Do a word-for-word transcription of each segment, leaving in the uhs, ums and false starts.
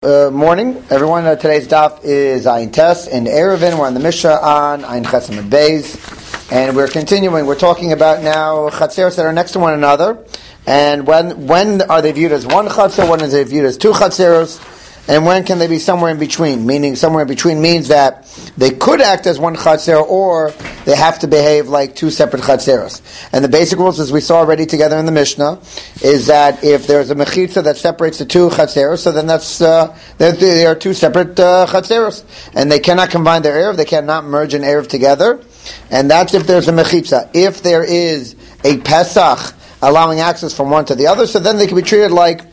Uh, morning, everyone. Uh, today's daf is Ayin Tes and Erevin. We're on the Mishnah on Ayin Chesam and Beis, and we're continuing. We're talking about now chatzeros that are next to one another, and when when are they viewed as one chatzer? When are they viewed as two chatzeros? And when can they be somewhere in between? Meaning, somewhere in between means that they could act as one chatzer, or they have to behave like two separate chatzeros. And the basic rules, as we saw already together in the Mishnah, is that if there's a mechitza that separates the two chatzeros, so then that's uh, they are two separate uh, chatzeros, and they cannot combine their erev, they cannot merge an erev together. And that's if there's a mechitza. If there is a pesach allowing access from one to the other, so then they can be treated like.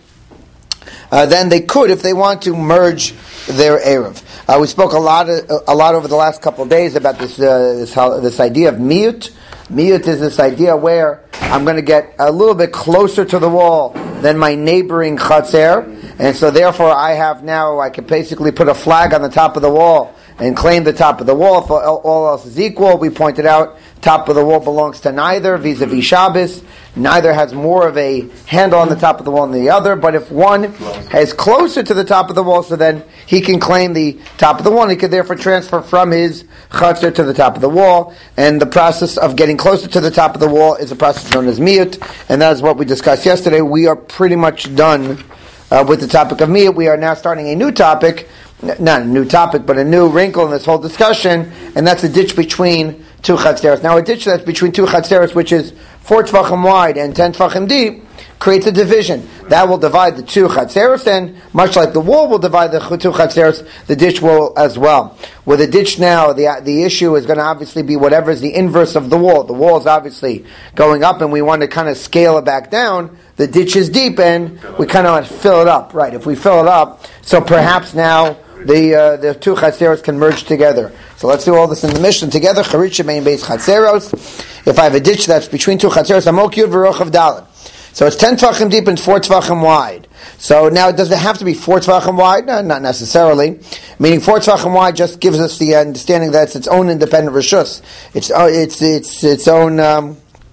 Uh, then they could, if they want to, merge their erev. Uh, we spoke a lot, uh, a lot over the last couple of days about this, uh, this, this idea of miyut. Miyut is this idea where I'm going to get a little bit closer to the wall than my neighboring chatzer, and so therefore I have now, I can basically put a flag on the top of the wall and claim the top of the wall. If all else is equal, we pointed out, top of the wall belongs to neither, vis-a-vis Shabbos. Neither has more of a handle on the top of the wall than the other, but if one is closer to the top of the wall, so then he can claim the top of the wall, and he can therefore transfer from his chatzar to the top of the wall, and the process of getting closer to the top of the wall is a process known as miyut, and that is what we discussed yesterday. We are pretty much done uh, with the topic of miyut. We are now starting a new topic, not a new topic, but a new wrinkle in this whole discussion, and that's a ditch between two chatzeros. Now, a ditch that's between two chatzeros, which is four tefachim wide and ten tefachim deep, creates a division. That will divide the two chatzeros, and much like the wall will divide the two chatzeros, the ditch will as well. With a ditch now, the the issue is going to obviously be whatever is the inverse of the wall. The wall is obviously going up, and we want to kind of scale it back down. The ditch is deep, and we kind of want to fill it up. Right, if we fill it up, so perhaps now the uh, the two chatzeros can merge together. So let's do all this in the Mishnah together. Charitza main base chatzeros. If I have a ditch that's between two chatzeros, amok yud v'rochav daled. So it's ten tvachim deep and four tvachim wide. So now, does it have to be four tvachim wide? No, not necessarily. Meaning four tvachim wide just gives us the understanding that it's its own independent reshus. It's uh, it's it's its own. Um,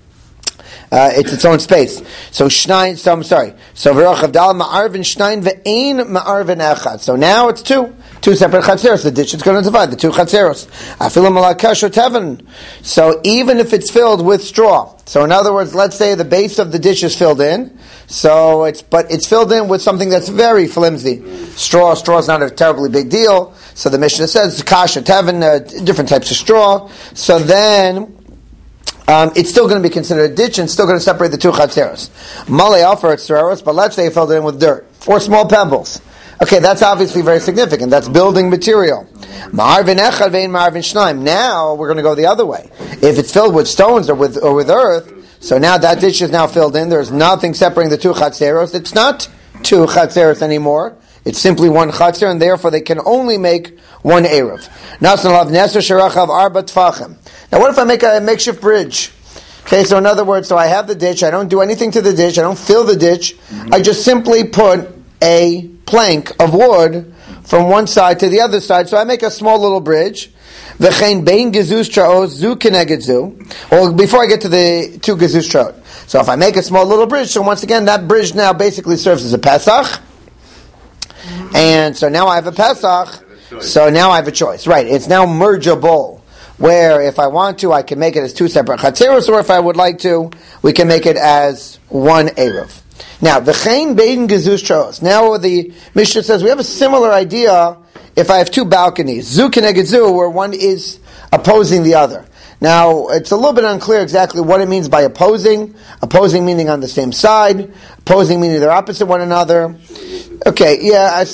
Uh, it's its own space. So shnain. So I'm sorry. So v'rochav daled ma'arvin shnain ve'ein ma'arvin echad. So now it's two, two separate chatzeros. The ditch is going to divide the two chatzeros. Afilu malakash or teven. So even if it's filled with straw. So in other words, let's say the base of the ditch is filled in. So it's but it's filled in with something that's very flimsy. Straw. Straw is not a terribly big deal. So the Mishnah says kash or teven, uh, different types of straw. So then. Um, it's still going to be considered a ditch and still going to separate the two chatzeros. Malay offer its tzeros, but let's say it filled in with dirt or small pebbles. Okay, that's obviously very significant. That's building material. Ma'arvin echad ve'in ma'arvin shnaim. Now we're going to go the other way. If it's filled with stones or with or with earth, so now that ditch is now filled in. There's nothing separating the two chatzeros. It's not two chatzeros anymore. It's simply one chatzer, and therefore they can only make one erev. Nasan neser sherachav arba tfachim. Now, what if I make a makeshift bridge? Okay, so in other words, so I have the ditch. I don't do anything to the ditch. I don't fill the ditch. Mm-hmm. I just simply put a plank of wood from one side to the other side. So I make a small little bridge. V'chein bein gezuz traos zu keneged zu. Well, before I get to the two gezuz traot. So if I make a small little bridge, so once again, that bridge now basically serves as a Pesach. And so now I have a Pesach. So now I have a choice. Right, it's now mergeable. Where if I want to, I can make it as two separate chatzeros, or if I would like to, we can make it as one erev. Now, v'chein bein gezuz traos. Now the Mishnah says we have a similar idea if I have two balconies, zu keneged zu, where one is opposing the other. Now, it's a little bit unclear exactly what it means by opposing. Opposing meaning on the same side. Opposing meaning they're opposite one another. Okay, yeah, I...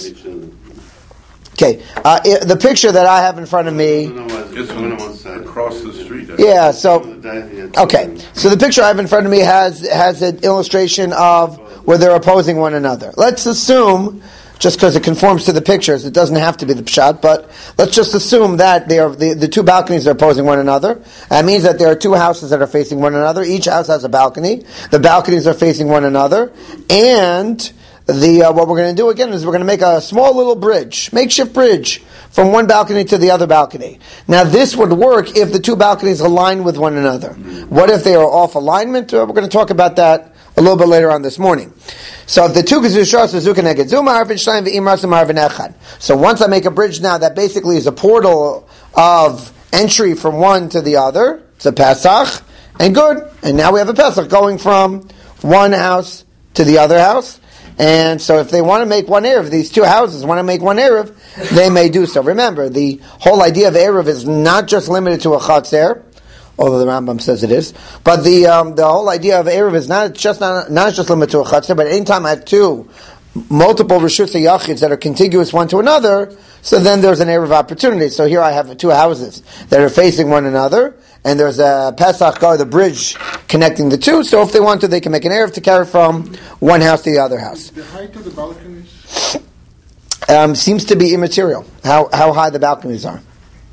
Okay, uh, it, the picture that I have in front of me. Just one on one side, across the street. Yeah. So, okay. So the picture I have in front of me has has an illustration of where they're opposing one another. Let's assume, just because it conforms to the pictures, it doesn't have to be the pshat, but let's just assume that they are the, the two balconies are opposing one another. That means that there are two houses that are facing one another. Each house has a balcony. The balconies are facing one another, and The uh, what we're going to do again is we're going to make a small little bridge, makeshift bridge, from one balcony to the other balcony. Now this would work if the two balconies align with one another. What if they are off alignment? Uh, we're going to talk about that a little bit later on this morning. So if the two gezushos is zuka neged zu ma'arvin shnayim ve'im rasa ma'arvin echad. So once I make a bridge now that basically is a portal of entry from one to the other, it's a Pesach, and good. And now we have a Pesach going from one house to the other house. And so if they want to make one Erev, these two houses want to make one Erev, they may do so. Remember, the whole idea of Erev is not just limited to a Chatzer, although the Rambam says it is, but the um, the whole idea of Erev is not just not, not just limited to a Chatzer, but anytime I have two multiple Rishus Yachids that are contiguous one to another, so then there's an Erev opportunity. So here I have two houses that are facing one another, and there's a Pesach Gar, the bridge connecting the two, so if they want to, they can make an Erev to carry from one house to the other house. The height of the balconies? Um, seems to be immaterial, how, how high the balconies are.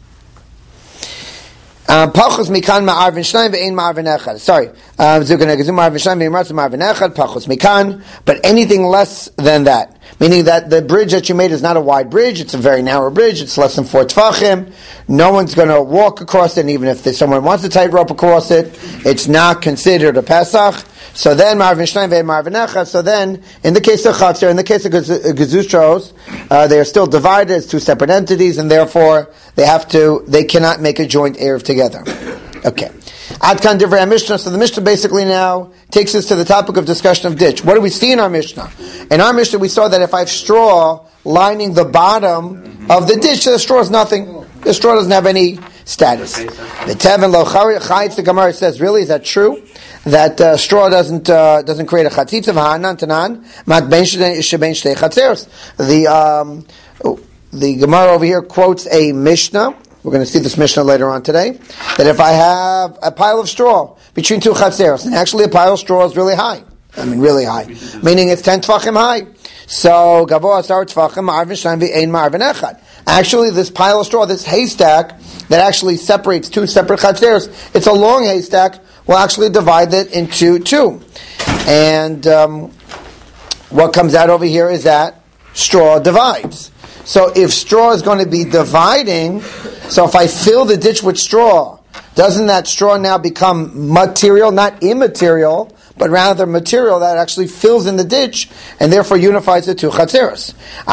Pachos mikan ma'arvin shnayim ve'ein ma'arvin echad. Sorry, zuka neged zu ma'arvin shnayim ve'ein rasa ma'arvin echad. Pachos mikan, but anything less than that, meaning that the bridge that you made is not a wide bridge; it's a very narrow bridge. It's less than four tefachim. No one's going to walk across it, and even if someone wants to tightrope across it, it's not considered a Pesach. So then, Marvin Shnayim ve'ein Marvin echad. So then, in the case of Chatzir, in the case of Gezushos, uh, they are still divided as two separate entities, and therefore they have to, they cannot make a joint Erev together. Okay. Adkan Divrei Mishnah. So the Mishnah basically now takes us to the topic of discussion of ditch. What do we see in our Mishnah? In our Mishnah, we saw that if I have straw lining the bottom of the ditch, the straw is nothing. The straw doesn't have any status. The Tevin Lo Chayitz, the Gemara says, really, is that true? That uh, straw doesn't uh, doesn't create a chatzitza v'hanan tanan mat ben shebein shtei chatzeros. The um, the Gemara over here quotes a Mishnah. We're going to see this Mishnah later on today. That if I have a pile of straw between two chatzeros, and actually a pile of straw is really high. I mean, really high, meaning it's ten tefachim high. So gavoa asar tefachim ma'arvin shnayim ve'ein ma'arvin echad. Actually, this pile of straw, this haystack that actually separates two separate chatzeros, it's a long haystack. We'll actually divide it into two. And um, what comes out over here is that straw divides. So if straw is going to be dividing, so if I fill the ditch with straw, doesn't that straw now become material, not immaterial, but rather material that actually fills in the ditch and therefore unifies the two chatzeros?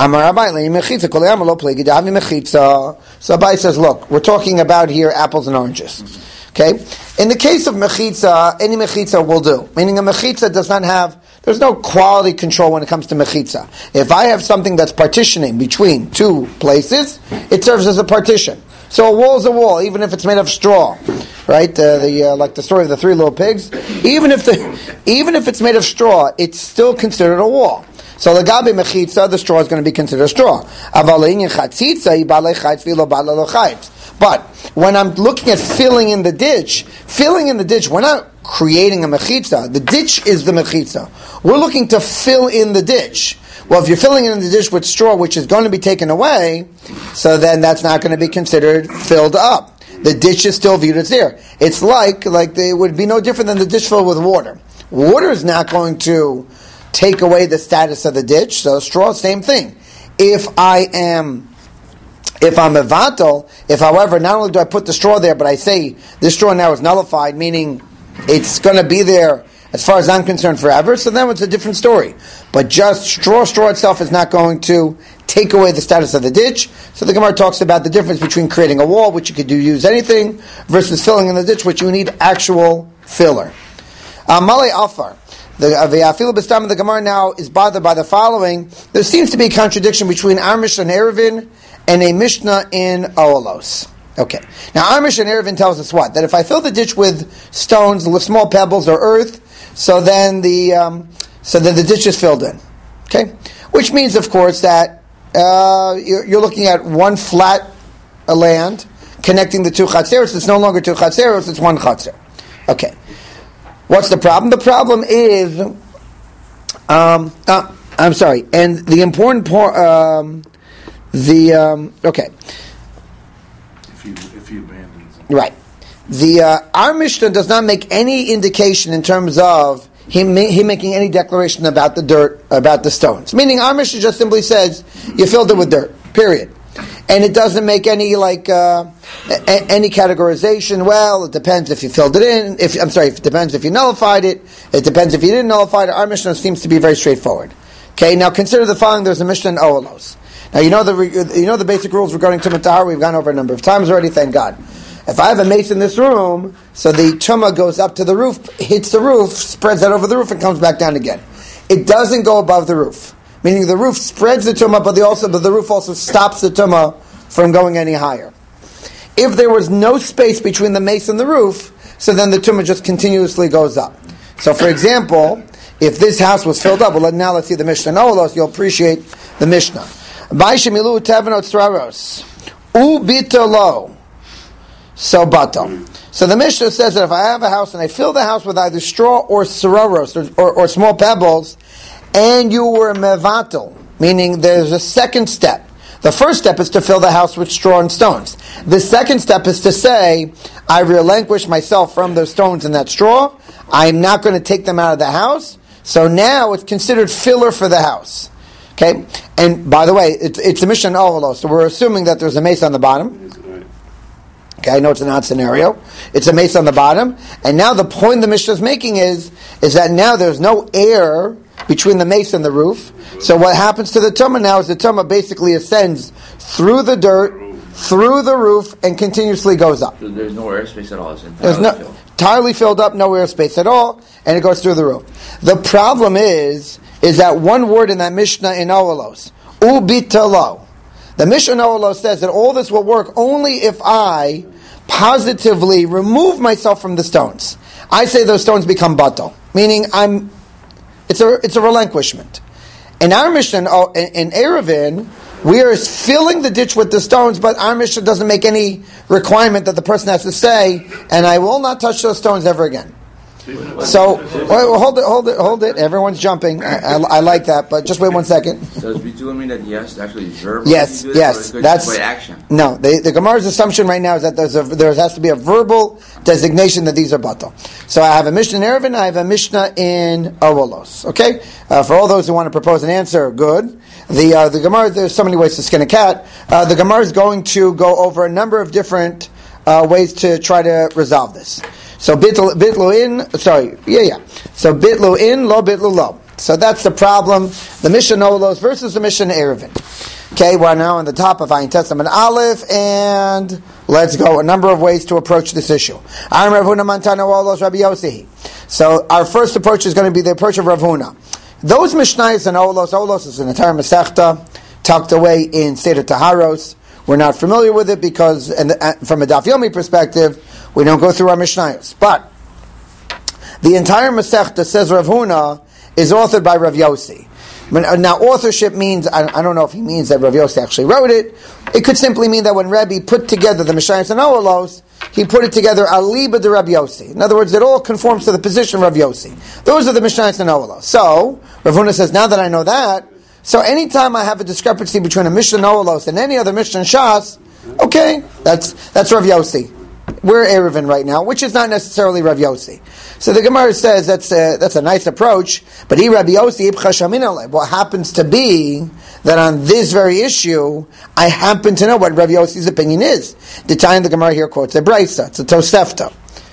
So Abai says, look, we're talking about here apples and oranges. Okay? In the case of mechitza, any mechitza will do. Meaning a mechitza does not have, there's no quality control when it comes to mechitza. If I have something that's partitioning between two places, it serves as a partition. So a wall is a wall, even if it's made of straw. Right? Uh, the uh, like the story of the three little pigs. Even if the, even if it's made of straw, it's still considered a wall. So legabe mechitza, the straw is going to be considered a straw. But when I'm looking at filling in the ditch, filling in the ditch, we're not creating a mechitza. The ditch is the mechitza. We're looking to fill in the ditch. Well, if you're filling in the ditch with straw, which is going to be taken away, so then that's not going to be considered filled up. The ditch is still viewed as there. It's like, like it would be no different than the ditch filled with water. Water is not going to take away the status of the ditch, so straw, same thing. If I am... If I'm a vatal, if however, not only do I put the straw there, but I say this straw now is nullified, meaning it's going to be there as far as I'm concerned forever, so then it's a different story. But just straw, straw itself is not going to take away the status of the ditch. So the Gemara talks about the difference between creating a wall, which you could do use anything, versus filling in the ditch, which you need actual filler. Malay Afar. The Afilu B'Stam, the Gemara now is bothered by the following. There seems to be a contradiction between our Mishnah and Eruvin and a Mishnah in Olos. Okay. Now, our Mishnah in Eruvin tells us what? That if I fill the ditch with stones, with small pebbles or earth, so then the um, so then the ditch is filled in. Okay? Which means, of course, that uh, you're, you're looking at one flat uh, land connecting the two chatzeros. It's no longer two chatzeros, it's one chatzer. Okay. What's the problem? The problem is, um, uh, I'm sorry, and the important part, um, the, um, okay. If he, if he abandons it. Right. The, uh, our Mishnah does not make any indication in terms of him, him making any declaration about the dirt, about the stones. Meaning our Mishnah just simply says, you filled it with dirt, period. and it doesn't make any like uh, a- any categorization. Well, it depends if you filled it in. If I'm sorry, it depends if you nullified it. It depends if you didn't nullify it. Our Mishnah seems to be very straightforward. Okay, now consider the following. There's a Mishnah in Olos. Now you know the you know the basic rules regarding Tumah Tahar. We've gone over a number of times already. Thank God. If I have a mace in this room, so the tumah goes up to the roof, hits the roof, spreads out over the roof, and comes back down again. It doesn't go above the roof, meaning the roof spreads the tumah, but the also but the roof also stops the tumah from going any higher. If there was no space between the mace and the roof, so then the tumah just continuously goes up. So, for example, if this house was filled up, well, now let's see the Mishnah in Olos. You'll appreciate the Mishnah. Ba'ishemilu tevenot straros ubitalo. So bato. So the Mishnah says that if I have a house and I fill the house with either straw or sararos or, or, or small pebbles, and you were mevatel, meaning there's a second step. The first step is to fill the house with straw and stones. The second step is to say, I relinquish myself from those stones and that straw. I'm not going to take them out of the house. So now it's considered filler for the house. Okay? And by the way, it's, it's a Mishnah in Olos, so we're assuming that there's a mace on the bottom. Okay, I know it's an odd scenario. It's a mace on the bottom. And now the point the Mishnah is making is, is that now there's no air between the mace and the roof. So what happens to the tumah now is the tumah basically ascends through the dirt, through the roof, and continuously goes up. So there's no airspace at all. It's entirely there's no, filled. entirely filled up, no airspace at all, and it goes through the roof. The problem is, is that one word in that Mishnah in Olos, ubitalo. The Mishnah in Olos says that all this will work only if I positively remove myself from the stones. I say those stones become bato, meaning I'm. It's a it's a relinquishment. In our Mishnah in, in Eruvin, we are filling the ditch with the stones, but our Mishnah doesn't make any requirement that the person has to say, and I will not touch those stones ever again. So, wait, well, hold it, hold it, hold it. Everyone's jumping. I, I, I like that, but just wait one second. Does bitul mean that he has to actually verbally yes, do it, yes, or that's by action? No. The, the Gemara's assumption right now is that there's a, there has to be a verbal designation that these are batal. So I have a Mishnah in Eruvin, I have a Mishnah in Olos. Okay, uh, for all those who want to propose an answer, good. The uh, the Gemara, there's so many ways to skin a cat. Uh, the Gemara is going to go over a number of different uh, ways to try to resolve this. So bitlu, bitlu in, sorry, yeah, yeah. So bitlu in, lo bitlu lo. So that's the problem. The Mishnah Olos versus the Mishnah Eruvin. Okay, we're now on the top of Ayin Testament Aleph, and let's go. A number of ways to approach this issue. So our first approach is going to be the approach of Rav Huna. Those Mishnayos and Olos, Olos is an entire Masechta tucked away in Seder Taharos. We're not familiar with it because, and from a Daf Yomi perspective, we don't go through our Mishnayos. But the entire Masechta, says Rav Huna, is authored by Rav Yossi. Now, authorship means, I don't know if he means that Rav Yossi actually wrote it. It could simply mean that when Rebbe put together the Mishnayos and Olos, he put it together aliba de Rav Yossi. In other words, it all conforms to the position of Rav Yossi. Those are the Mishnayos and Olos. So, Rav Huna says, now that I know that, so anytime I have a discrepancy between a Mishnah Olos and any other Mishnah Shas, okay, that's that's Rav Yossi. We're Eruvin right now, which is not necessarily Rav Yossi. So the Gemara says that's a, that's a nice approach, but he Rav Yossi ibcha shamin. What happens to be that on this very issue, I happen to know what Rav Yossi's opinion is. The time the Gemara here quotes a brisa, it's a Tosefta.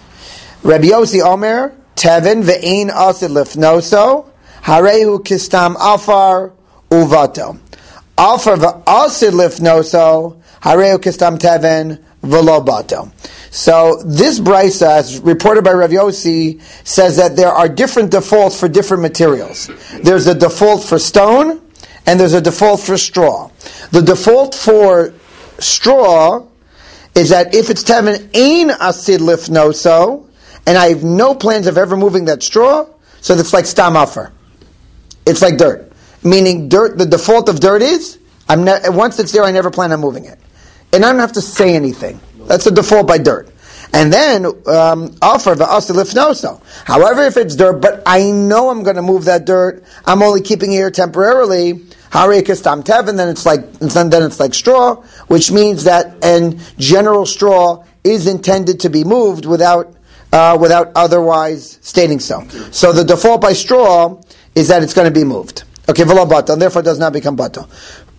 Rav Yossi Omer Tevin ve'ein asid lifnoso harehu kistam afar uvato afar ve'asid lifnoso harehu kistam tevin v'lo bato. So this brisa, as reported by Rav Yossi, says that there are different defaults for different materials. There's a default for stone, and there's a default for straw. The default for straw is that if it's tevin ein asid lifnoso, and I have no plans of ever moving that straw, so it's like stam afer. It's like dirt. Meaning dirt, the default of dirt is, I'm ne- once it's there, I never plan on moving it. And I don't have to say anything. That's the default by dirt. And then, um, offer the asid lifnoso. However, if it's dirt, but I know I'm going to move that dirt, I'm only keeping it here temporarily, harei tam tevin, then it's like, then it's like straw, which means that, and general straw is intended to be moved without, uh, without otherwise stating so. So the default by straw is that it's going to be moved. Okay, v'lo bato, and therefore it does not become bato.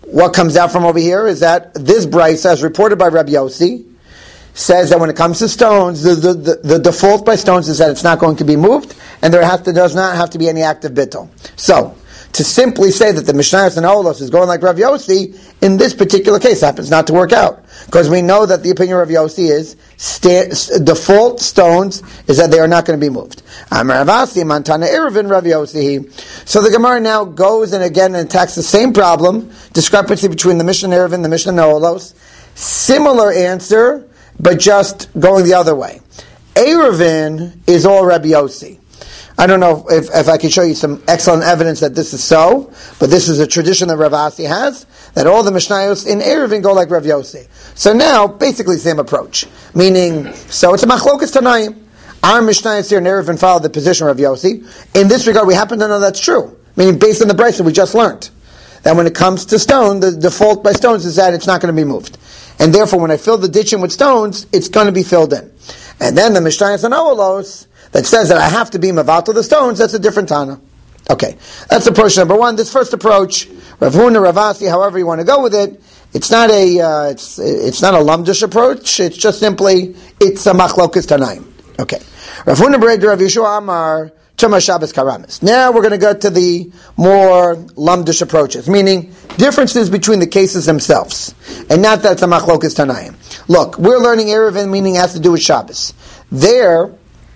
what comes out from over here is that this brisa, as reported by Rabbi Yossi, says that when it comes to stones, the, the, the, the default by stones is that it's not going to be moved, and there has to, does not have to be any active bittul. So, to simply say that the Mishnayos and Olos is going like Rav Yossi, in this particular case, happens not to work out. Because we know that the opinion of Rav Yossi is, sta- default stones is that they are not going to be moved. Amar Ravasi, Mantana Erevin, Rav Yossi. So the Gemara now goes and again attacks the same problem, discrepancy between the Mishnah Erevin and the Mishnah Olos. Similar answer, but just going the other way. Erevin is all Rabbi Yossi. I don't know if, if I can show you some excellent evidence that this is so, but this is a tradition that Rav Asi has, that all the Mishnayos in Erevin go like Rav Yossi. So now, basically same approach. Meaning, so it's a machlokas Tanaim. Our Mishnayos here in Erevin follow the position of Rav Yossi. In this regard, we happen to know that's true. Meaning, based on the brisa we just learned, that when it comes to stone, the default by stones is that it's not going to be moved. And therefore, when I fill the ditch in with stones, it's going to be filled in. And then the Mishnayos and Olos, that says that I have to be mevatel the stones, that's a different Tana. Okay, that's approach number one. This first approach, Rav Huna, Rav Asi, however you want to go with it, it's not a uh, it's it's not a lamdish approach. It's just simply it's a machlokas tanaim. Okay, Rav Huna Bereg Rav Yeshua Amar Tuma Shabbos Karamis. Now we're going to go to the more lamdish approaches, meaning differences between the cases themselves, and not that it's a machlokas tanaim. Look, we're learning Erevin, meaning it has to do with Shabbos. There.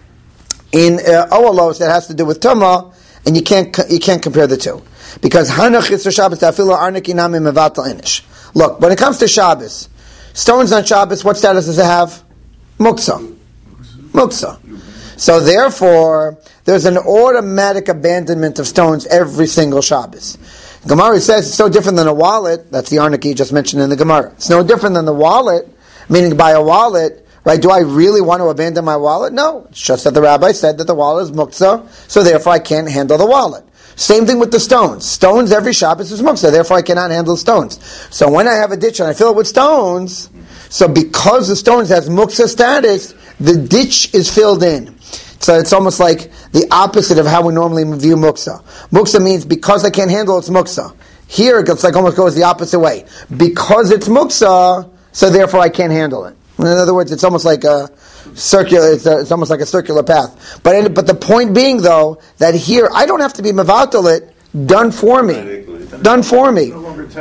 In uh, Olos, that has to do with Tumah, and you can't you can't compare the two, because Hanach Yitzur Shabbos Tafilo Arniki Nami Mevatel Inish. Look, when it comes to Shabbos, stones on Shabbos, what status does it have? Muksa, muksa. So therefore, there's an automatic abandonment of stones every single Shabbos. Gemara says it's so different than a wallet. That's the Arniki just mentioned in the Gemara. It's no different than the wallet, meaning by a wallet. Right? Do I really want to abandon my wallet? No. It's just that the rabbi said that the wallet is muktzah, so therefore I can't handle the wallet. Same thing with the stones. Stones every Shabbos is muktzah, therefore I cannot handle stones. So when I have a ditch and I fill it with stones, so because the stones has muktzah status, the ditch is filled in. So it's almost like the opposite of how we normally view muktzah. Muktzah means because I can't handle it, it's muktzah. Here it's like almost goes the opposite way. Because it's muktzah, so therefore I can't handle it. In other words, it's almost like a circular. It's, a, it's almost like a circular path. But but the point being, though, that here I don't have to be mevatel it, done for me, done for me.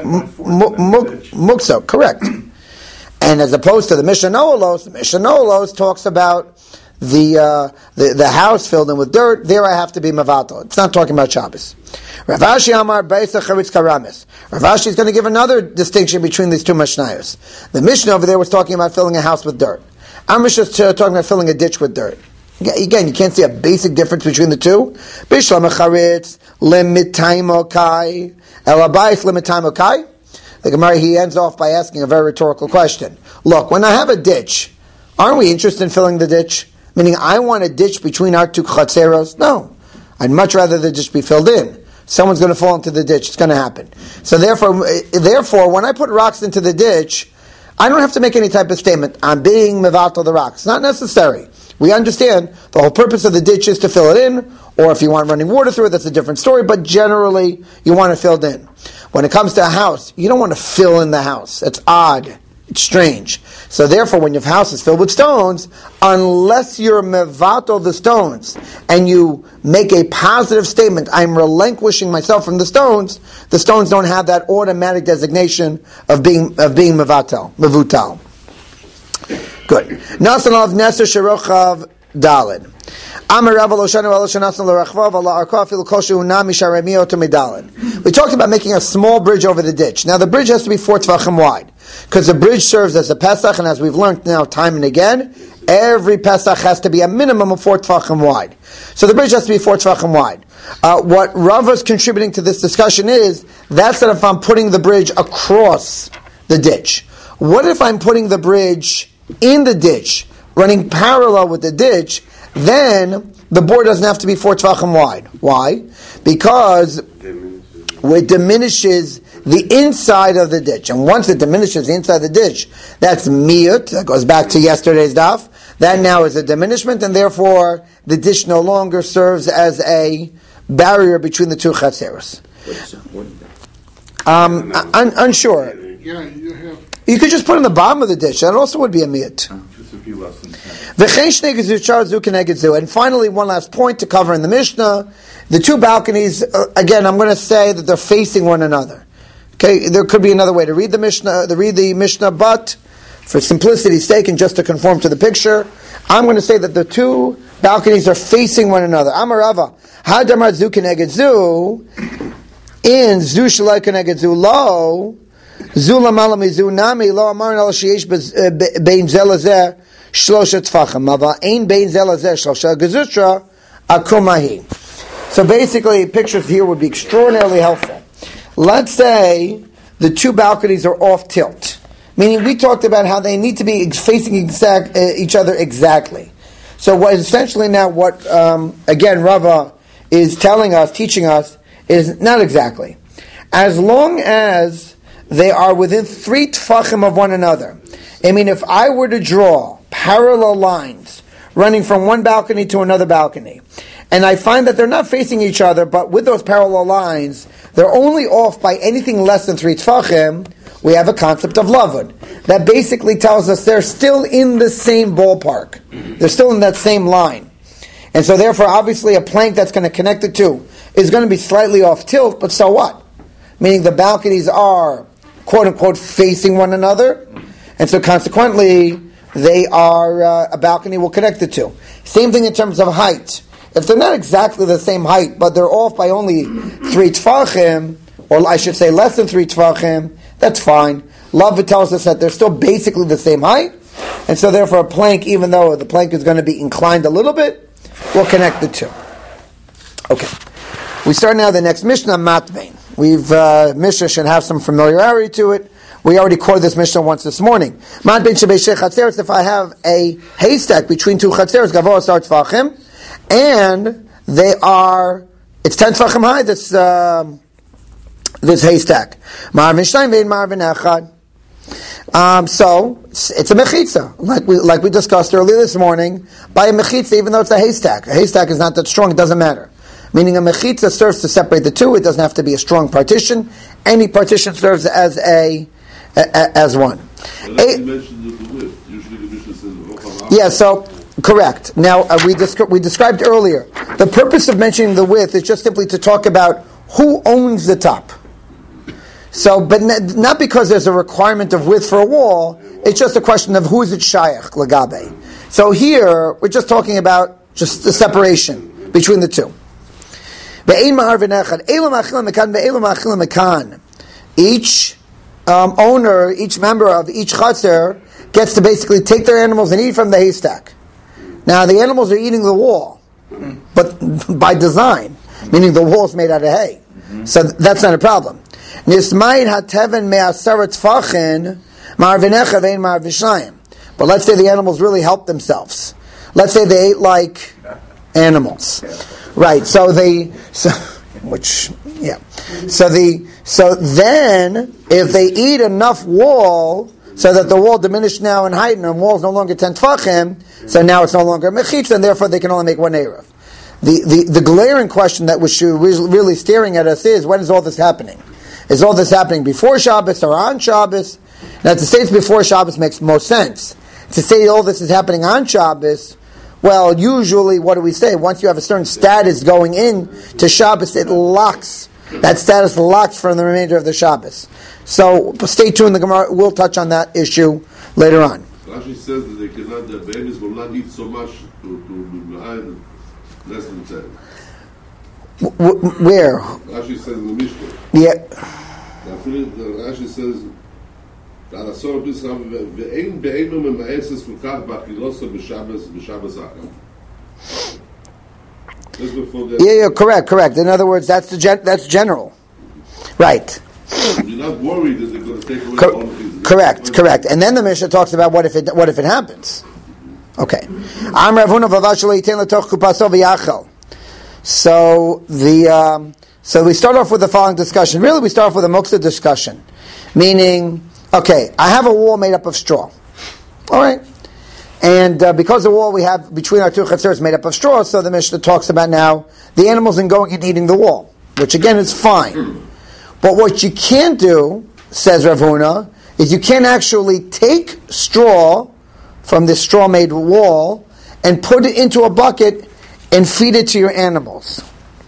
Muksa, correct. And as opposed to the Mishnah Olos, the Mishnah Olos talks about the, uh, the the house filled in with dirt. There I have to be mevatel. It's not talking about Shabbos. Rav Ashi Amar Beisa Charitz Karamis. Rav Ashi is going to give another distinction between these two Mishnayos. The Mishnah over there was talking about filling a house with dirt. Our Mishnah is talking about filling a ditch with dirt. Again, you can't see a basic difference between the two. Bishlam Charitz Lemitaimokai Elabais Lemitaimokai. The Gemara, he ends off by asking a very rhetorical question. Look, when I have a ditch, aren't we interested in filling the ditch? Meaning, I want a ditch between our two chatzeros? No. I'd much rather the ditch be filled in. Someone's going to fall into the ditch. It's going to happen. So therefore, therefore, when I put rocks into the ditch, I don't have to make any type of statement. I'm being mevatel the rocks. It's not necessary. We understand the whole purpose of the ditch is to fill it in, or if you want running water through it, that's a different story, but generally, you want it filled in. When it comes to a house, you don't want to fill in the house. It's odd. It's strange. So therefore, when your house is filled with stones, unless you're mevatel the stones, and you make a positive statement, I'm relinquishing myself from the stones, the stones don't have that automatic designation of being of being mevatel, mevutal. Good. Nasan of Neser Sherochav Dalid. We talked about making a small bridge over the ditch. Now the bridge has to be four tvachim wide, because the bridge serves as a Pesach, and as we've learned now time and again, every Pesach has to be a minimum of four tvachim wide. So the bridge has to be four tvachim wide. Uh, what Rav is contributing to this discussion is, that's that if I'm putting the bridge across the ditch. What if I'm putting the bridge in the ditch, running parallel with the ditch? Then the board doesn't have to be four tvachim wide. Why? Because it diminishes the inside of the ditch. And once it diminishes the inside of the ditch, that's miyut. That goes back to yesterday's daf. That now is a diminishment, and therefore the ditch no longer serves as a barrier between the two chatzeros. Um, un- unsure. Yeah, you have. You could just put it in the bottom of the dish. That also would be a miyut. Just a few less than ten. V'chein shnei gezu shar zu keneged zu. And finally, one last point to cover in the Mishnah. The two balconies, uh, again, I'm going to say that they're facing one another. Okay, there could be another way to read the Mishnah, to read the Mishnah, but for simplicity's sake and just to conform to the picture, I'm going to say that the two balconies are facing one another. Amarava, hadamar zu keneged zu, in zu shalai keneged zu lo, zu lamala mizu nami lo amarin al sheyesh bein zelazeh shlosha tfachim, mava ein bein zelazeh shlosha gezutra akumahi. So basically, pictures here would be extraordinarily helpful. Let's say the two balconies are off tilt, meaning we talked about how they need to be facing exact, uh, each other exactly. So what essentially now what, um, again, Rava is telling us, teaching us, is not exactly. As long as they are within three tfachim of one another. I mean, if I were to draw parallel lines running from one balcony to another balcony, and I find that they're not facing each other, but with those parallel lines, they're only off by anything less than three tfachim, we have a concept of lavud. That basically tells us they're still in the same ballpark. They're still in that same line. And so therefore, obviously, a plank that's going to connect the two is going to be slightly off tilt, but so what? Meaning the balconies are, quote-unquote, facing one another, and so consequently, they are, uh, a balcony will connect the two. Same thing in terms of height. If they're not exactly the same height, but they're off by only three tfachim, or I should say less than three tfachim, that's fine. Love tells us that they're still basically the same height, and so therefore a plank, even though the plank is going to be inclined a little bit, will connect the two. Okay. We start now the next Mishnah, Matvein. We've, uh, Mishnah should have some familiarity to it. We already quoted this Mishnah once this morning. Matvein shebei chatzeres, if I have a haystack between two chatzeres, gavoa sar tfachim, and they are, it's ten tfachim high, this, uh, this haystack. Marvin Stein vein Marvin Echad. Um, so, it's, it's a mechitza, like we, like we discussed earlier this morning, by a mechitza, even though it's a haystack. A haystack is not that strong, it doesn't matter. Meaning a mechitza serves to separate the two, it doesn't have to be a strong partition. Any partition serves as a, a, a as one. A, yeah, so, correct. Now, uh, we, descri- we described earlier, the purpose of mentioning the width is just simply to talk about who owns the top. So, but n- not because there's a requirement of width for a wall, it's just a question of who is it shayach, lagabe. So here, we're just talking about just the separation between the two. Each um, owner, each member of each chutzner gets to basically take their animals and eat from the haystack. Now, the animals are eating the wall, but by design, meaning the wall is made out of hay. Mm-hmm. So that's not a problem. But let's say the animals really helped themselves. Let's say they ate like animals. Right, so they, so, which, yeah. So the, so then, if they eat enough wall, so that the wall diminished now in height, and the wall is no longer ten tfachim, so now it's no longer mechitza, and therefore they can only make one eruv. The, the, the glaring question that was really staring at us is, when is all this happening? Is all this happening before Shabbos or on Shabbos? Now to say it's before Shabbos makes most sense. To say all this is happening on Shabbos, well, usually what do we say? Once you have a certain status going in to Shabbos, it locks, that status locks for the remainder of the Shabbos. So stay tuned, the Gemara will touch on that issue later on. Rashi says that they cannot, the babies will not eat so much to, to be behind less than ten. W- where? Rashi says in the Mishnah. Yeah. Rashi says, "Ta'asor b'sam ve'ein be'enu mema'eses v'kach b'achiloso b'Shabbos b'Shabbos Achar." Just before that. Yeah, yeah, correct, correct. In other words, that's the gen- that's general, right? You're not worried that they're going to take away Co- all of these. Correct, correct. And then the Mishnah talks about what if it what if it happens. Okay. Am Rav Huna v'avashlo yitain letoch kupaso v'yachal. So the um, so we start off with the following discussion. Really, we start off with a muktzah discussion, meaning, okay, I have a wall made up of straw. All right, and uh, because the wall we have between our two chatzers is made up of straw, so the Mishnah talks about now the animals and going and eating the wall, which again is fine. But what you can't do, says Rav Huna, is you can't actually take straw from this straw-made wall and put it into a bucket and feed it to your animals.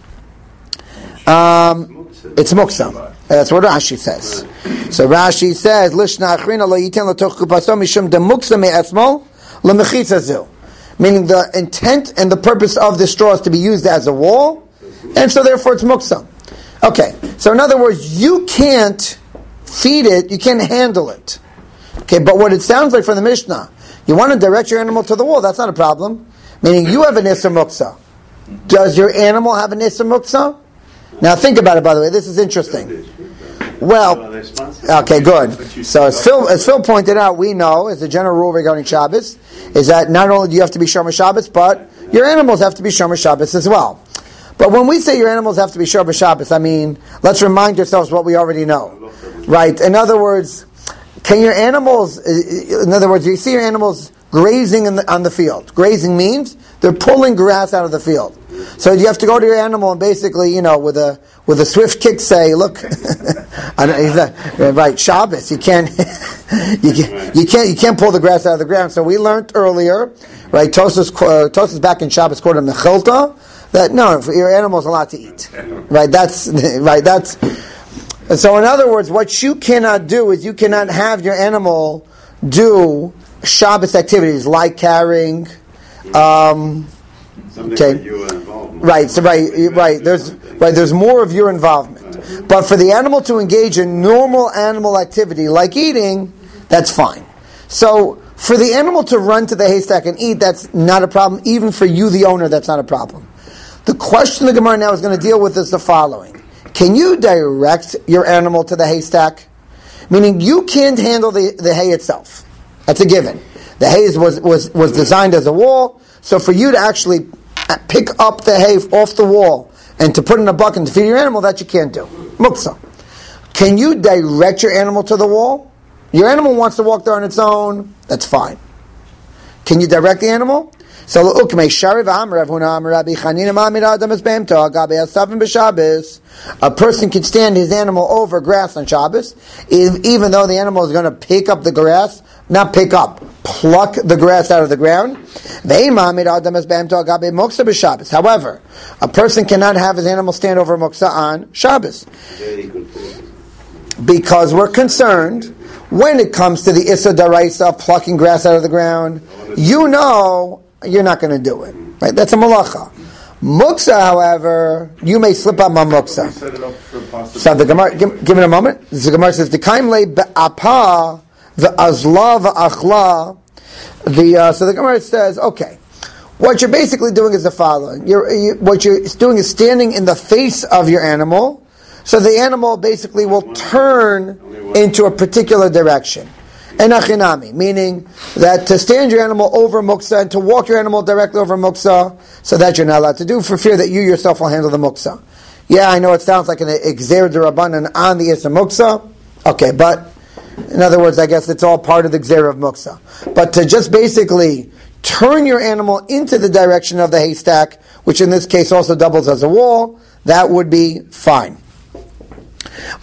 Um, it's muksa. That's what Rashi says. So Rashi says, "Lishna achrina lo yiten latoch kupaso mishum de muksa me'atzmo lemechitzazu," meaning the intent and the purpose of the straw is to be used as a wall, and so therefore it's muksa. Okay, so in other words, you can't feed it, you can't handle it. Okay, but what it sounds like from the Mishnah, you want to direct your animal to the wall, that's not a problem. Meaning you have an Isser Muksa. Does your animal have an Isser Muksa? Now think about it, by the way, this is interesting. Well, okay, good. So as Phil, as Phil pointed out, we know, as a general rule regarding Shabbos, is that not only do you have to be Shomer Shabbos, but your animals have to be Shomer Shabbos as well. But when we say your animals have to be Shomer Shabbos, I mean, let's remind ourselves what we already know. Right? In other words, can your animals, in other words, you see your animals grazing in the, on the field. Grazing means they're pulling grass out of the field. So you have to go to your animal and basically, you know, with a with a swift kick say, look, I don't, he's not, right, Shabbos, you can't, you can't, you can't, you can't pull the grass out of the ground. So we learned earlier, right, Tosas, uh, Tosas back in Shabbos quarter Mechilta, that no, your animal's allowed to eat. Right, that's, right, that's, so in other words, what you cannot do is you cannot have your animal do Shabbos activities like carrying, um, okay, right. So right, right. There's right. There's more of your involvement, but for the animal to engage in normal animal activity like eating, that's fine. So for the animal to run to the haystack and eat, that's not a problem. Even for you, the owner, that's not a problem. The question the Gemara now is going to deal with is the following: can you direct your animal to the haystack? Meaning you can't handle the, the hay itself. That's a given. The hay was, was, was designed as a wall, so for you to actually pick up the hay off the wall and to put in a bucket to feed your animal, that you can't do. Muksa. Can you direct your animal to the wall? Your animal wants to walk there on its own, that's fine. Can you direct the animal? So a person can stand his animal over grass on Shabbos, even though the animal is going to pick up the grass, not pick up, pluck the grass out of the ground. However, a person cannot have his animal stand over muksa on Shabbos, because we're concerned when it comes to the Issa Daraisa of plucking grass out of the ground. You know you're not going to do it. Right? That's a malacha. Muksa, however, you may slip up on muksa. So the Gemara, give, give it a moment. The Gemara says, "D'kaim le be'apa ve'azla ve'achla." The uh, so the Gemara says, okay, what you're basically doing is the following: you're, you, what you're doing is standing in the face of your animal, so the animal basically will turn into a particular direction. Enachinami, meaning that to stand your animal over muksa and to walk your animal directly over muksa, so that you're not allowed to do, for fear that you yourself will handle the muksa. Yeah, I know it sounds like an exer d'Rabbanan on the Issa muksa. Okay, but in other words, I guess it's all part of the exer of muksa. But to just basically turn your animal into the direction of the haystack, which in this case also doubles as a wall, that would be fine. So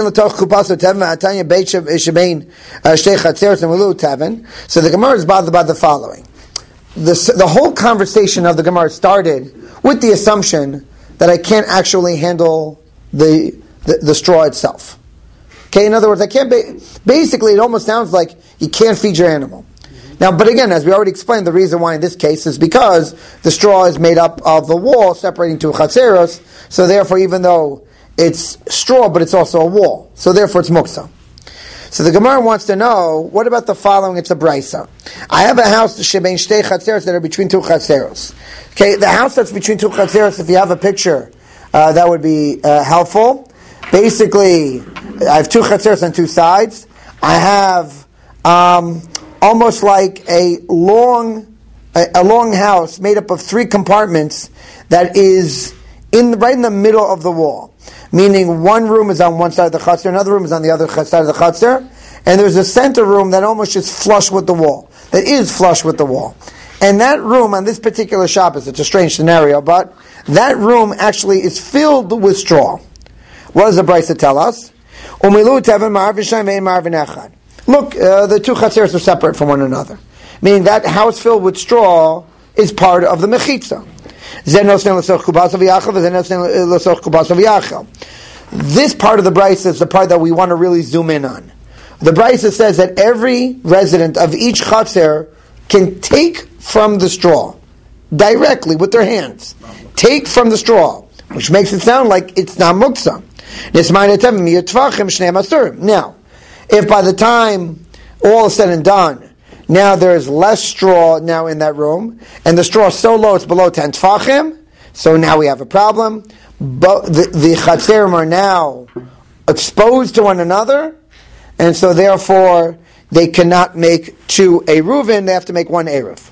the Gemara is bothered by the following. The, the whole conversation of the Gemara started with the assumption that I can't actually handle the, the, the straw itself. Okay, in other words, I can't, ba- basically it almost sounds like you can't feed your animal. Now, but again, as we already explained, the reason why in this case is because the straw is made up of the wall separating two chatzeros, so therefore even though it's straw, but it's also a wall. So therefore it's muksa. So the Gemara wants to know, what about the following? It's a brisa. I have a house, shebein shtei chatzeros, that are between two chatzeros. Okay, the house that's between two chatzeros, if you have a picture, uh, that would be uh, helpful. Basically, I have two chatzeros on two sides. I have um, almost like a long, a, a long house made up of three compartments that is in the, right in the middle of the wall. Meaning one room is on one side of the chutzner, another room is on the other side of the chutzner, and there's a center room that almost is flush with the wall, that is flush with the wall. And that room on this particular Shabbos, it's a strange scenario, but that room actually is filled with straw. What does the Brisa tell us? Look, uh, the two chatzeros are separate from one another. Meaning that house filled with straw is part of the mechitza. This part of the Brisa is the part that we want to really zoom in on. The Brisa says that every resident of each chatzer can take from the straw directly with their hands. Take from the straw, which makes it sound like it's not muksa. Now, if by the time all is said and done, now there's less straw now in that room, and the straw is so low it's below ten tfachim, so now we have a problem. But the, the chatzerim are now exposed to one another, and so therefore they cannot make two eruvin, they have to make one eruv.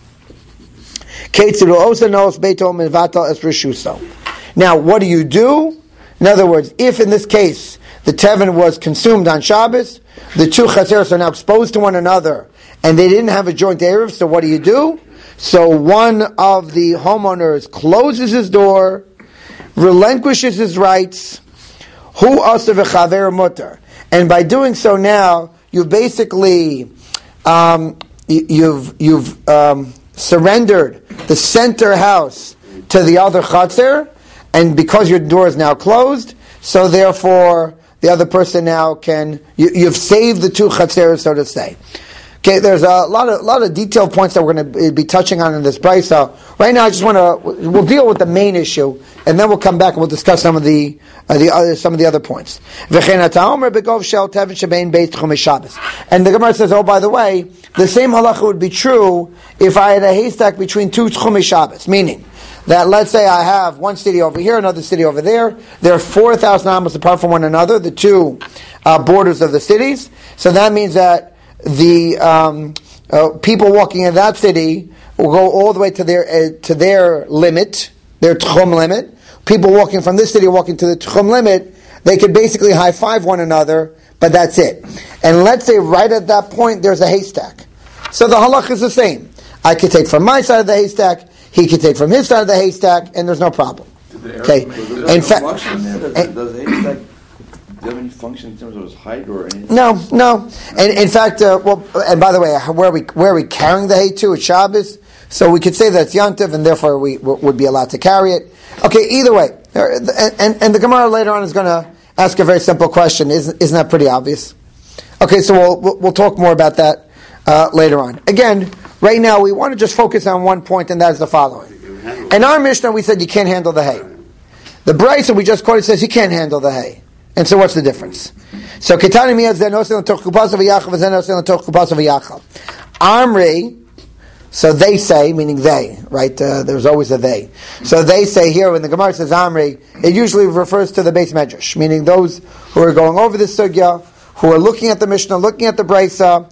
Now, what do you do? In other words, if in this case the tevin was consumed on Shabbos, the two chatzeros are now exposed to one another, and they didn't have a joint eruv, so what do you do? So one of the homeowners closes his door, relinquishes his rights, hu aser v'chaver mutar, and by doing so now, you've basically um, you've you've um, surrendered the center house to the other chatzer, and because your door is now closed, so therefore the other person now can you, you've saved the two chatzeros, so to say. Okay, there's a lot of lot of detailed points that we're going to be touching on in this brisa. Right now, I just want to we'll deal with the main issue, and then we'll come back and we'll discuss some of the uh, the other some of the other points. And the Gemara says, oh, by the way, the same halacha would be true if I had a haystack between two tchumei Shabbos, meaning that let's say I have one city over here, another city over there. They're four thousand amos apart from one another, the two uh, borders of the cities. So that means that the um, uh, people walking in that city will go all the way to their uh, to their limit, their tchum limit. People walking from this city walking to the tchum limit, they could basically high five one another, but that's it. And let's say right at that point there's a haystack. So the halach is the same. I could take from my side of the haystack, he could take from his side of the haystack, and there's no problem. Okay. In fact, does the haystack do you have any function in terms of its height or anything? No, no. And in fact, uh, well, and by the way, where are we where are we carrying the hay to? At Shabbos, so we could say that it's Yantiv, and therefore we w- would be allowed to carry it. Okay, either way, and and, and the Gemara later on is going to ask a very simple question. Isn't isn't that pretty obvious? Okay, so we'll we'll, we'll talk more about that uh, later on. Again, right now we want to just focus on one point, and that is the following. In our Mishnah, we said you can't handle the hay. The Brisa we just quoted says you can't handle the hay. And so what's the difference? So Ketani miyad zen osin l'toch kupas v'yachal v'zen osin l'toch kupas v'yachal. Amri, so they say, meaning they, right? Uh, there's always a they. So they say here, when the Gemara says Amri, it usually refers to the Beis Medrash, meaning those who are going over the sugya, who are looking at the Mishnah, looking at the Brisa,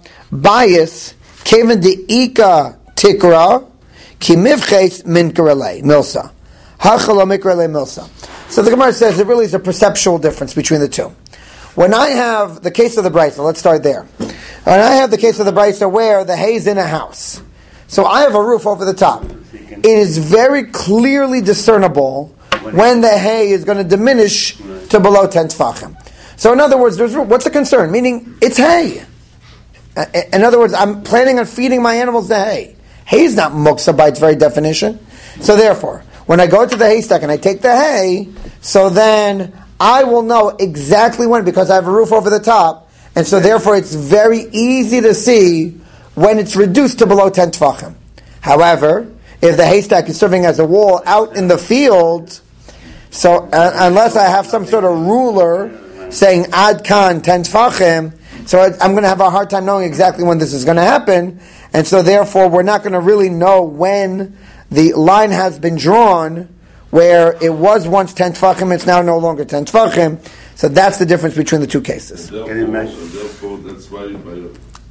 bias, keven de'ika tikra, ki mivches min karele, milsa. Hachalo mikrele milsa. So the Gemara says it really is a perceptual difference between the two. When I have the case of the Brisa, let's start there. When I have the case of the Brisa where the hay is in a house, so I have a roof over the top. It is very clearly discernible when the hay is going to diminish to below ten tfachim. So in other words, there's, what's the concern? Meaning, it's hay. In other words, I'm planning on feeding my animals the hay. Hay is not muksa by its very definition. So therefore, when I go to the haystack and I take the hay, so then I will know exactly when, because I have a roof over the top, and so therefore it's very easy to see when it's reduced to below ten tfachim. However, if the haystack is serving as a wall out in the field, so uh, unless I have some sort of ruler saying ad kan ten tfachim, so I'm going to have a hard time knowing exactly when this is going to happen, and so therefore we're not going to really know when the line has been drawn where it was once ten tfachim, it's now no longer ten tfachim. So that's the difference between the two cases. Therefore, Can you imagine? Therefore, that's why by,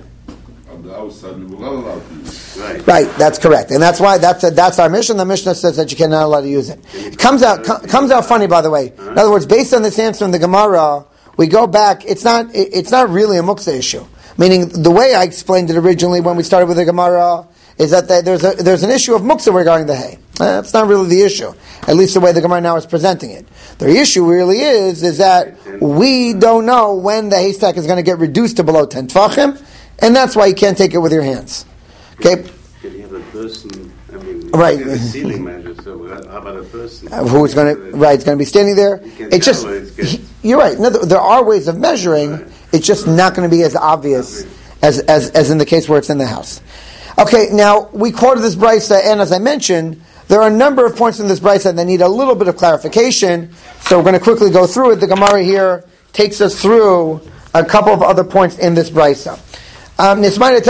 on the outside we will not allow to use it. Right. Right, that's correct. And that's why that's a, that's our mission. The Mishnah says that you cannot allow to use it. It comes out com, comes out funny, by the way. In other words, based on this answer in the Gemara, we go back, it's not it, it's not really a muksa issue. Meaning, the way I explained it originally when we started with the Gemara is that there's a, there's an issue of muksa regarding the hay. That's not really the issue, at least the way the Gemara now is presenting it. The issue really is, is that we don't know when the haystack is going to get reduced to below ten tfachim, and that's why you can't take it with your hands. Okay? Can you have a person, I mean, right. the ceiling measure, so how about a person? Uh, who's going to, right, it's going to be standing there. It's just, it's you're right, no, there are ways of measuring, right. It's just not going to be as obvious as, as, as in the case where it's in the house. Okay, now, we quoted this brisa, and as I mentioned, there are a number of points in this brisa that need a little bit of clarification, so we're going to quickly go through it. The Gemara here takes us through a couple of other points in this brisa. Um,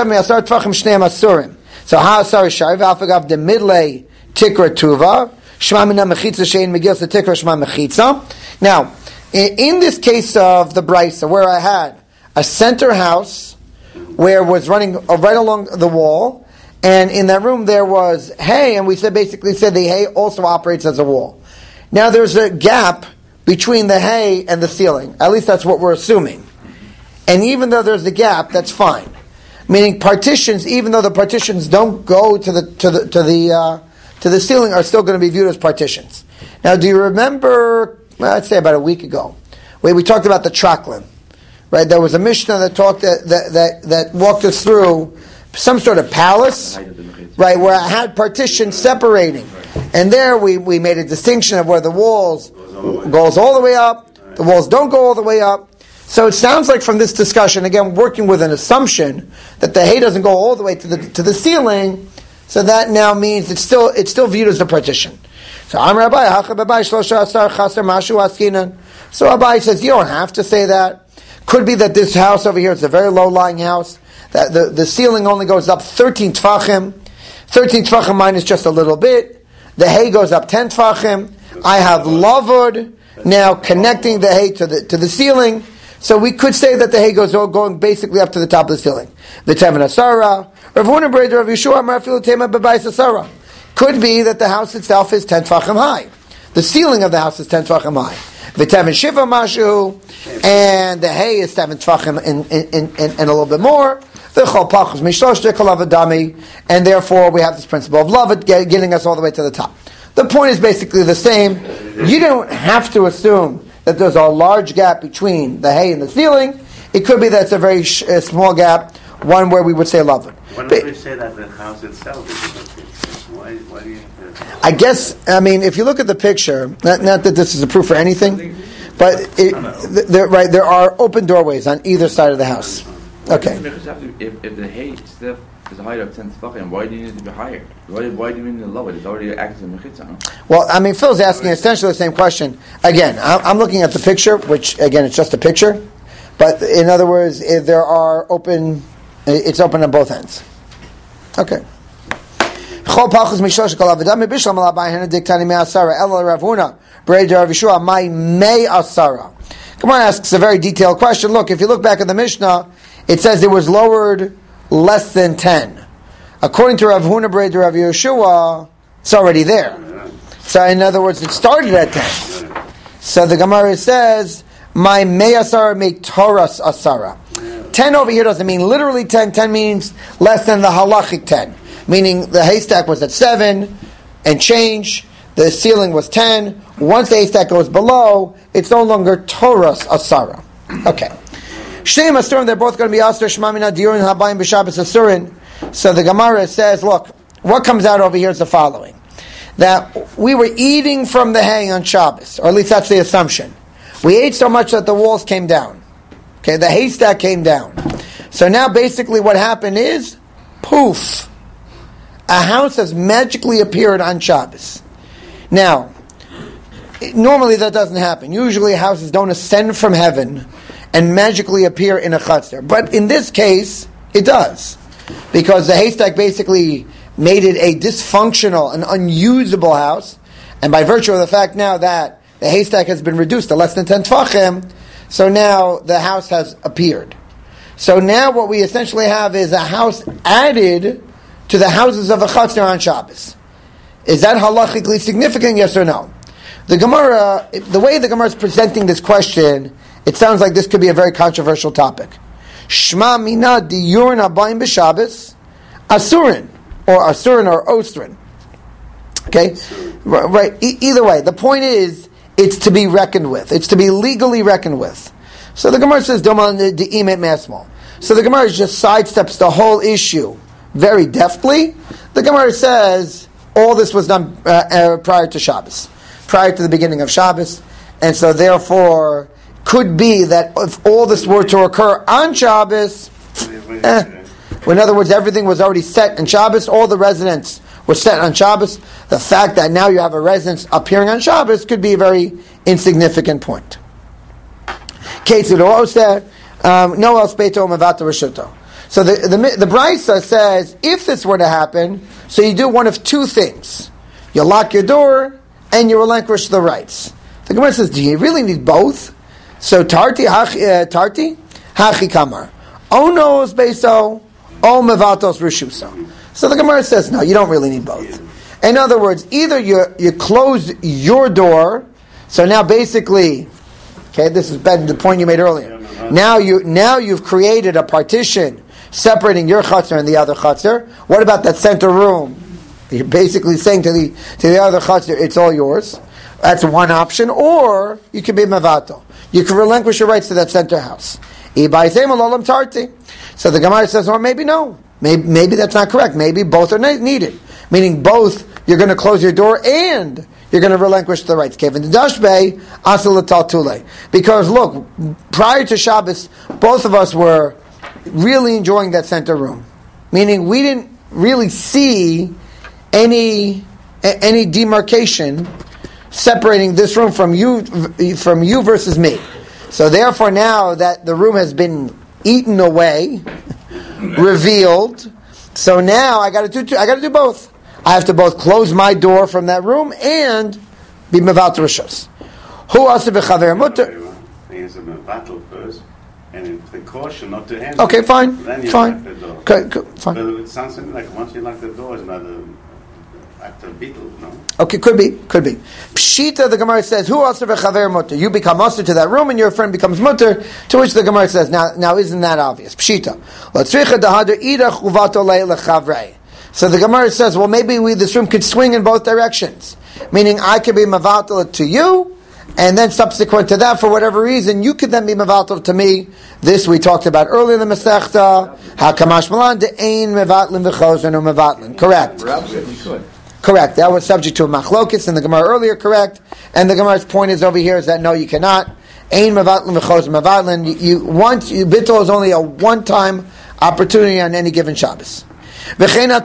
so ha asar shari v'alfagav de midlei tikra tuva shma mina mechitza shein megilsa tikra shma mechitza. Now, in, in this case of the brisa, where I had a center house where it was running right along the wall, and in that room there was hay, and we said basically said the hay also operates as a wall. Now there's a gap between the hay and the ceiling. At least that's what we're assuming. And even though there's a gap, that's fine. Meaning partitions, even though the partitions don't go to the to the to the uh, to the ceiling, are still going to be viewed as partitions. Now, do you remember? Well, I'd say about a week ago, where we talked about the traklin, right? There was a Mishnah that talked that that that, that walked us through some sort of palace, right, where it had partitions separating, and there we, we made a distinction of where the walls goes all the way up, the walls don't go all the way up. So it sounds like from this discussion, again, working with an assumption that the hay doesn't go all the way to the to the ceiling, so that now means it's still it's still viewed as a partition. So Amar Abai, So Abai says you don't have to say that. Could be that this house over here is a very low-lying house. That the, the ceiling only goes up thirteen tfachim. thirteen tfachim minus just a little bit. The hay goes up ten tfachim. I have lavud now connecting the hay to the to the ceiling. So we could say that the hay goes going basically up to the top of the ceiling. V'teven asara. Rav Huna Breder Rav Yeshua Amar Afilu Tema B'Bais Asara. Could be that the house itself is ten tfachim high. The ceiling of the house is ten tfachim high. V'teven shiva mashu, and the hay is seven tfachim and, and, and, and a little bit more. V'chol pachos mishlosh dekol avadami, and therefore we have this principle of love getting us all the way to the top. The point is basically the same. You don't have to assume that there's a large gap between the hay and the ceiling. It could be that it's a very sh- a small gap, one where we would say love it. Why don't we say that the house itself is a why, why do you have to... I guess, I mean, if you look at the picture, not, not that this is a proof for anything, but it, there, right, there are open doorways on either side of the house. Okay. If, if the hay stuff is a height of ten tefachim, why do you need to be higher? Why, why do you need to lower it? It's already acts as a mechitza. Huh? Well, I mean, Phil's asking essentially the same question. Again, I'm looking at the picture, which, again, it's just a picture. But in other words, if there are open, it's open on both ends. Okay. Come on, asks a very detailed question. Look, if you look back at the Mishnah, it says it was lowered less than ten. According to Rav Huna Breder Rav Yeshua, it's already there. So in other words, it started at ten. So the Gemara says, my may asara make Taurus asara. Ten over here doesn't mean literally ten. Ten means less than the halachic ten. Meaning the haystack was at seven and change. The ceiling was ten. Once the haystack goes below, it's no longer Taurus asara. Okay. Shnei Asurin, they're both going to be Asur Shmamina Diurin Habayim B'Shabbos Asurin. So the Gemara says, look, what comes out over here is the following. That we were eating from the hay on Shabbos, or at least that's the assumption. We ate so much that the walls came down. Okay, the haystack came down. So now basically what happened is, poof, a house has magically appeared on Shabbos. Now, it, normally that doesn't happen. Usually houses don't ascend from heaven and magically appear in a chutzner. But in this case, it does. Because the haystack basically made it a dysfunctional, an unusable house. And by virtue of the fact now that the haystack has been reduced to less than ten tfachim, so now the house has appeared. So now what we essentially have is a house added to the houses of a chutzner on Shabbos. Is that halachically significant, yes or no? The Gemara, the way the Gemara is presenting this question, it sounds like this could be a very controversial topic. Shma mina diyurin habayim b'Shabbos, asurin, or asurin or ostrin. Okay, right. E- either way, the point is, it's to be reckoned with. It's to be legally reckoned with. So the Gemara says, "Doman de'imet masmol." So the Gemara just sidesteps the whole issue very deftly. The Gemara says all this was done uh, uh, prior to Shabbos, prior to the beginning of Shabbos, and so therefore could be that if all this were to occur on Shabbos, eh, in other words, everything was already set on Shabbos. All the residents were set on Shabbos. The fact that now you have a residence appearing on Shabbos could be a very insignificant point. Um, no else beito mevata rishuto. So the the the Brisa says if this were to happen, so you do one of two things: you lock your door and you relinquish the rights. The Gemara says, do you really need both? So tarti hachi uh, tarti hachi kamar onos beso o mevatos rishuso. So the Gemara says, no, you don't really need both. In other words, either you you close your door, so now basically, okay, this is the point you made earlier. Now you now you've created a partition separating your chutzner and the other chutzner. What about that center room? You're basically saying to the to the other chutzner, it's all yours. That's one option. Or you can be mavato. You can relinquish your rights to that center house. So the Gemara says, or maybe no. Maybe, maybe that's not correct. Maybe both are needed. Meaning both, you're going to close your door and you're going to relinquish the rights. Because look, prior to Shabbos, both of us were really enjoying that center room. Meaning we didn't really see any any demarcation separating this room from you from you versus me. So therefore now that the room has been eaten away, revealed, so now I got to do I got to do both. I have to both close my door from that room and be mevat rishos. Who also bechaver mutter? He has a mevatel first, and if the caution not to enter. Okay, fine, then you fine, lock the door. Okay, good, fine. But it sounds to me like once you lock the door, it's not a act of beetle, no? Okay, could be, could be. Pshita, the Gemara says, who also bechaver mutter? You become mutter to that room, and your friend becomes mutter. To which the Gemara says, now, now isn't that obvious? Pshita. So the Gemara says, well, maybe we, this room could swing in both directions. Meaning, I could be mavatal to you, and then subsequent to that, for whatever reason, you could then be mavatal to me. This we talked about earlier in the Masechta. Hakamash malan de'ein mevatlin v'chosen or mevatlin. Correct. Correct. That was subject to a machlokis in the Gemara earlier. Correct. And the Gemara's point is over here is that no, you cannot. Ein mevatlin v'chosen mevatlin. You, you once you bittul is only a one-time opportunity on any given Shabbos. And then the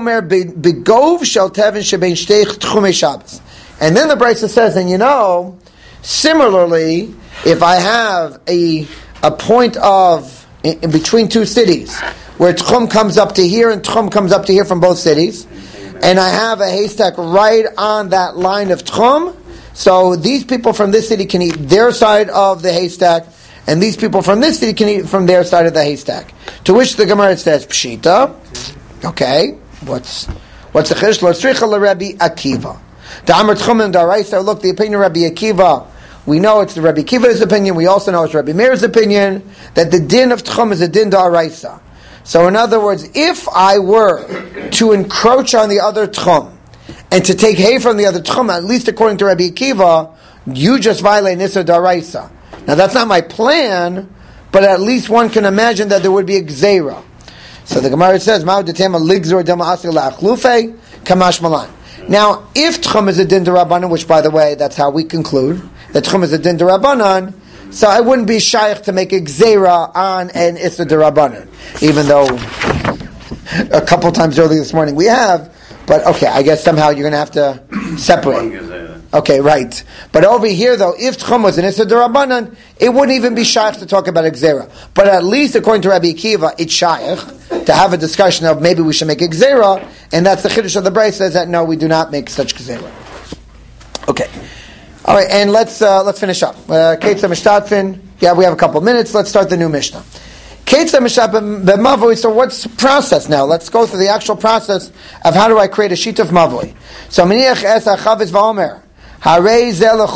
Brisa says, and you know, similarly, if I have a a point of in, in between two cities where Tchum comes up to here and Tchum comes up to here from both cities, and I have a haystack right on that line of Tchum, so these people from this city can eat their side of the haystack, and these people from this city can eat from their side of the haystack. To which the Gemara says, Pshita. Okay, what's what's the chish? L'tzricha l'Rabbi Akiva. The Amar Tchum and Daraisa. Look, the opinion of Rabbi Akiva. We know it's the Rabbi Akiva's opinion. We also know it's Rabbi Meir's opinion that the din of Tchum is a din Daraisa. So, in other words, if I were to encroach on the other Tchum and to take hay from the other Tchum, at least according to Rabbi Akiva, you just violate Nisa Daraisa. Now, that's not my plan, but at least one can imagine that there would be a gzeira. So the Gemara says, "Ma'od detema ligzor dema asir la'achlufe kamash malan." Now, if Tchum is a din derabanan, which by the way, that's how we conclude that Tchum is a din derabanan, so I wouldn't be shaykh to make a gzeira on an issa derabanan, even though a couple times earlier this morning we have. But okay, I guess somehow you're going to have to separate. Okay, right. But over here, though, if Tchum was an Issa D'Rabbanan, it wouldn't even be shaykh to talk about a Gzera. But at least, according to Rabbi Akiva, it's shaykh to have a discussion of maybe we should make a Gzera, and that's the Chiddush of the Brayso, says that no, we do not make such Gzera. Okay. All right, and let's uh, let's finish up. Ketzah Mishtatfin. Yeah, we have a couple of minutes. Let's start the new Mishnah. Ketzah Mishtatfin b'mavoi. So what's the process now? Let's go through the actual process of how do I create a sheet of mavoi. So Miniach es achavis v'omer. And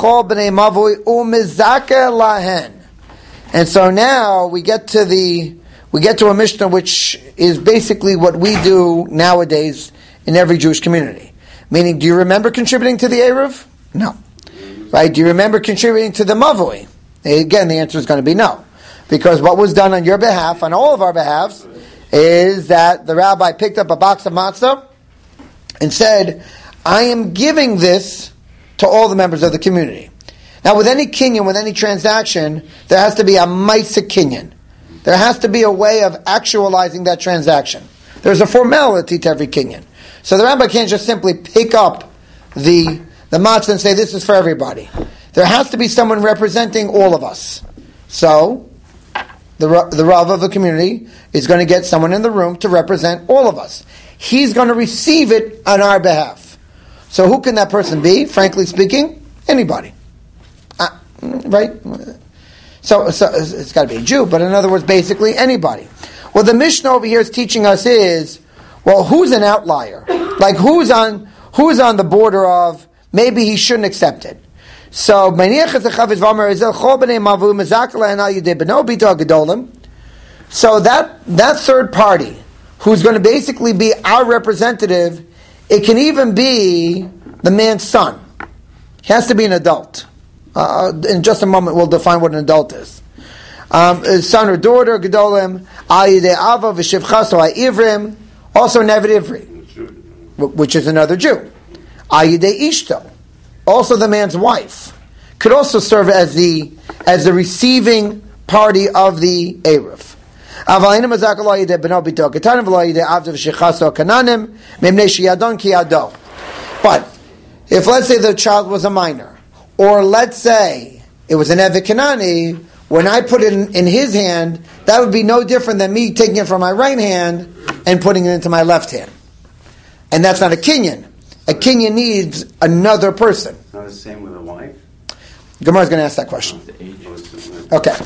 so now we get to the we get to a Mishnah which is basically what we do nowadays in every Jewish community. Meaning, do you remember contributing to the Eruv? No. Right? Do you remember contributing to the Mavui? Again, the answer is going to be no. Because what was done on your behalf, on all of our behalves, is that the rabbi picked up a box of matzah and said, I am giving this to all the members of the community. Now, with any kinyan, with any transaction, there has to be a maisa kinyan. There has to be a way of actualizing that transaction. There's a formality to every kinyan. So the rabbi can't just simply pick up the, the matzah and say, this is for everybody. There has to be someone representing all of us. So, the, the Rav of the community is going to get someone in the room to represent all of us. He's going to receive it on our behalf. So who can that person be? Frankly speaking, anybody. Uh, right? So, so it's got to be a Jew, but in other words, basically anybody. What the Mishnah over here is teaching us is, well, who's an outlier? Like who's on who's on the border of maybe he shouldn't accept it? So, so that that third party who's going to basically be our representative, it can even be the man's son. He has to be an adult. Uh, in just a moment, we'll define what an adult is. Um, his son or daughter, gedolim, ayidei ava v'shivchaso ha'ivrim, also an Eved Ivri, which is another Jew. Ayidei ishto, also the man's wife, could also serve as the as the receiving party of the Eruv. But if, let's say, the child was a minor, or let's say it was an Eved Kanani, when I put it in, in his hand, that would be no different than me taking it from my right hand and putting it into my left hand. And that's not a kinyan. A kinyan needs another person. Not the same with a wife? Gemara's going to ask that question. Okay.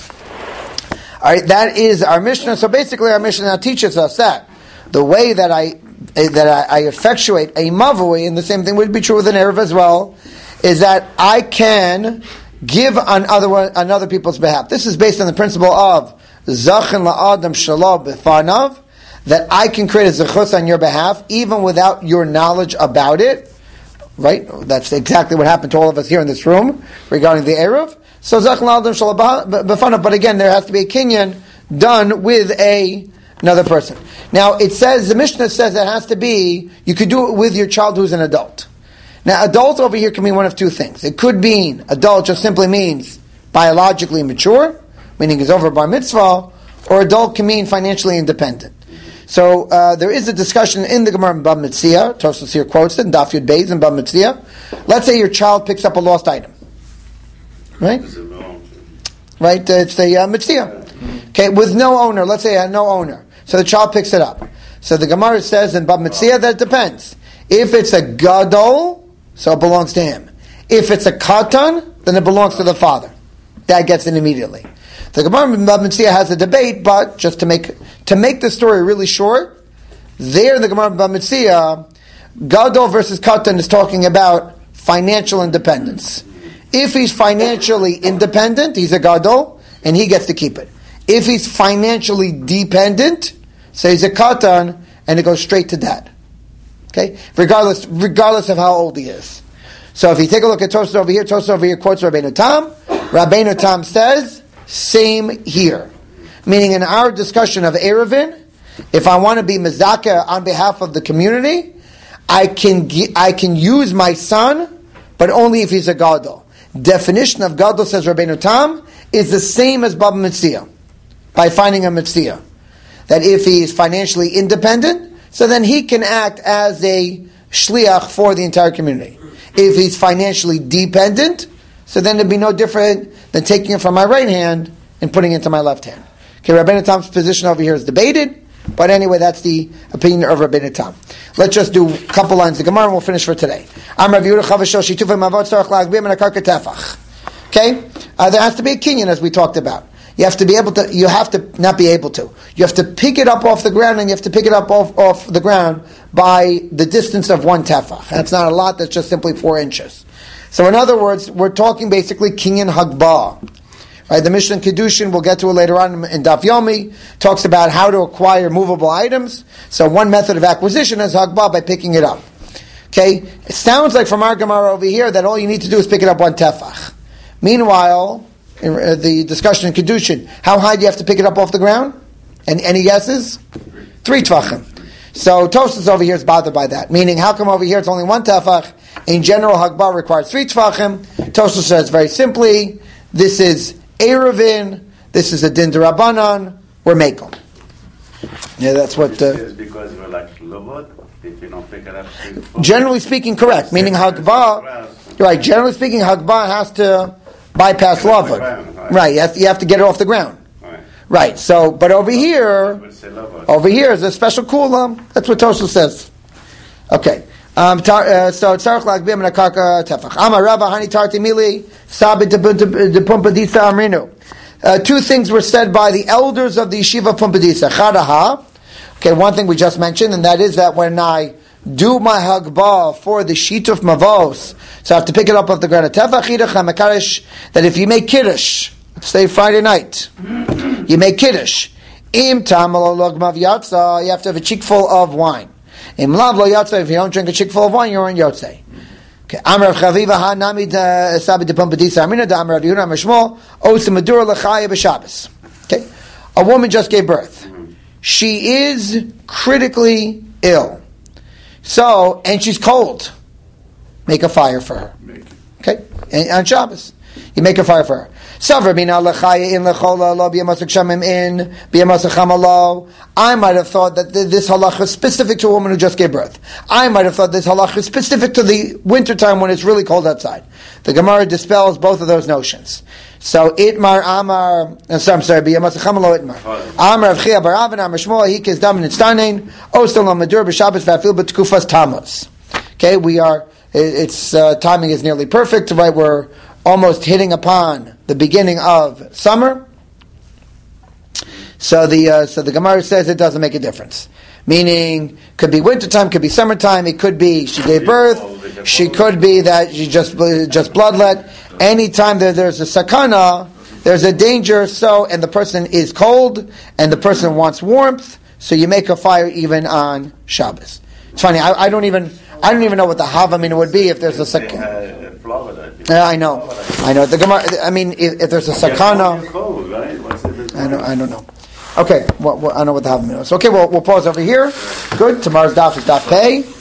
All right, that is our Mishnah. So basically, our Mishnah now teaches us that the way that I that I, I effectuate a mavui, and the same thing would be true with an Eruv as well, is that I can give on other on other people's behalf. This is based on the principle of zachin la'adam shalom b'fanav, that I can create a zechus on your behalf even without your knowledge about it. Right? That's exactly what happened to all of us here in this room regarding the Eruv. So zachin la'adam shalom b'fanav, but again, there has to be a kinyan done with a another person. Now, it says, the Mishnah says it has to be, you could do it with your child who's an adult. Now, adult over here can mean one of two things. It could mean, adult just simply means biologically mature, meaning he's over bar mitzvah, or adult can mean financially independent. So, uh, there is a discussion in the Gemara in Bab Metzia, Tosfos here quotes it, in Daf Yud Beis in Bab Metzia. Let's say your child picks up a lost item. Right? Right, uh, it's the uh, Metzia. Okay, with no owner, let's say it had no owner. So the child picks it up. So the Gemara says in Bab Metzia that it depends. If it's a gadol, so it belongs to him. If it's a katan, then it belongs to the father. Dad gets it immediately. The Gemara in Bab Metzia has a debate, but just to make to make the story really short, there in the Gemara in Bab Metzia, gadol versus katan is talking about financial independence. If he's financially independent, he's a gadol, and he gets to keep it. If he's financially dependent, so he's a katan, and it goes straight to dad. Okay? Regardless regardless of how old he is. So if you take a look at Tosfos over here, Tosfos over here quotes Rabbeinu Tam. Rabbeinu Tam says, same here. Meaning in our discussion of Eruvin, if I want to be mezakeh on behalf of the community, I can I can use my son, but only if he's a gadol. Definition of gadol, says Rabbeinu Tam, is the same as Baba Metzia, by finding a Metzia. That if he is financially independent, so then he can act as a shliach for the entire community. If he's financially dependent, so then it'd be no different than taking it from my right hand and putting it into my left hand. Okay, Rabbeinu Tam's position over here is debated, but anyway, that's the opinion of Rabbeinu Tam. Let's just do a couple lines of Gemara and we'll finish for today. Okay, uh, there has to be a kinyan, as we talked about. You have to be able to, you have to not be able to. You have to pick it up off the ground, and you have to pick it up off, off the ground by the distance of one tefach. That's not a lot, that's just simply four inches. So in other words, we're talking basically kinyan hagbah. Right, the Mishnah in Kedushin, we'll get to it later on in Daf Yomi, talks about how to acquire movable items. So one method of acquisition is hagbah, by picking it up. Okay, it sounds like from our Gemara over here that all you need to do is pick it up one tefach. Meanwhile, in uh, the discussion in Kedushin, how high do you have to pick it up off the ground? And any guesses? Three tefachim. So Tosfos over here is bothered by that. Meaning, how come over here it's only one tefach? In general, Hagbah requires three tefachim. Tosfos says very simply, this is Erevin, this is a Din D'Rabbanan, we're Mekel. Yeah, that's what... Uh, It's because we're like Lovot, if you don't pick it up... generally speaking, correct. Meaning Hagbah... Right, generally speaking, Hagbah has to bypass Lovot. Right, right you, have to, you have to get it off the ground. Right. Right, so, but over here... We'll say Lovot. Over here is a special kulam. That's what Tosfos says. Okay. Um, tar, uh, so tzarich lagbim and akarka tefach. Amar Rabba hani tarti mili sabit de Pumpadisa amrinu. Uh, two things were said by the elders of the yeshiva of Pumpadisa. Chadaha. Okay, one thing we just mentioned, and that is that when I do my hagbah for the shituf mavos, so I have to pick it up off the ground. Tefach idach hamakaresh. That if you make kiddush, say Friday night, you make kiddush. Im tamal logmav yatsa, you have to have a cheekful of wine. Im lav lo yatsa, if you don't drink a cheekful of wine, you're in yotzei. Okay. Amar Chaviva ha nami sabi de Pumpadisa amina da Amar Yuna Mishmo osim madura lechaya b'Shabbos. Okay, a woman just gave birth. She is critically ill. So, and she's cold. Make a fire for her. Okay, and on Shabbos, you make a fire for her. I might have thought that this halacha is specific to a woman who just gave birth. I might have thought this halacha is specific to the wintertime when it's really cold outside. The Gemara dispels both of those notions. So Itmar Amar, so I'm sorry, B'yamasacham lo Itmar. Amar Avchia Baravin Amar Shmuel Hikes Damin Itztanein Ostel Madur B'Shabbos V'Afil B'Tkufas Tammuz. Okay, we are. Its uh, timing is nearly perfect. Right, we're almost hitting upon the beginning of summer. So the uh, so the Gemara says it doesn't make a difference. Meaning, could be wintertime, could be summertime. It could be she gave birth. She could be that she just just bloodlet. Anytime that there's a sakana, there's a danger. So and the person is cold and the person wants warmth. So you make a fire even on Shabbos. It's funny. I, I don't even I don't even know what the havamina would be if there's a sakana. Yeah, I know. I know. The Gemara. I mean, if, if there's a sakana, I don't. I don't know. Okay, well, well, I know what the havamina is. Okay, well, we'll pause over here. Good. Tomorrow's daf is daf pay.